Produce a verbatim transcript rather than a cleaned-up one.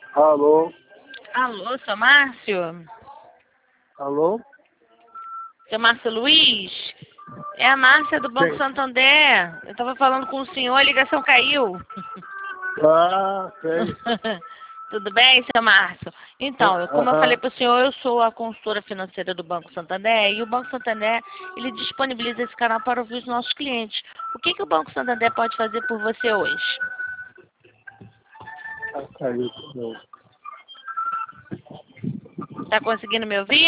Alô? Alô, seu Márcio? Alô? Seu Márcio Luiz? É a Márcia do Banco Sim. Santander. Eu estava falando com o senhor, a ligação caiu. Ah, sei. Tudo bem, seu Márcio? Então, eu- como eu falei Aham. para o senhor, eu sou a consultora financeira do Banco Santander e o Banco Santander, ele disponibiliza esse canal para ouvir os nossos clientes. O que, que o Banco Santander pode fazer por você hoje? Ah, caiu de novo. Está conseguindo me ouvir?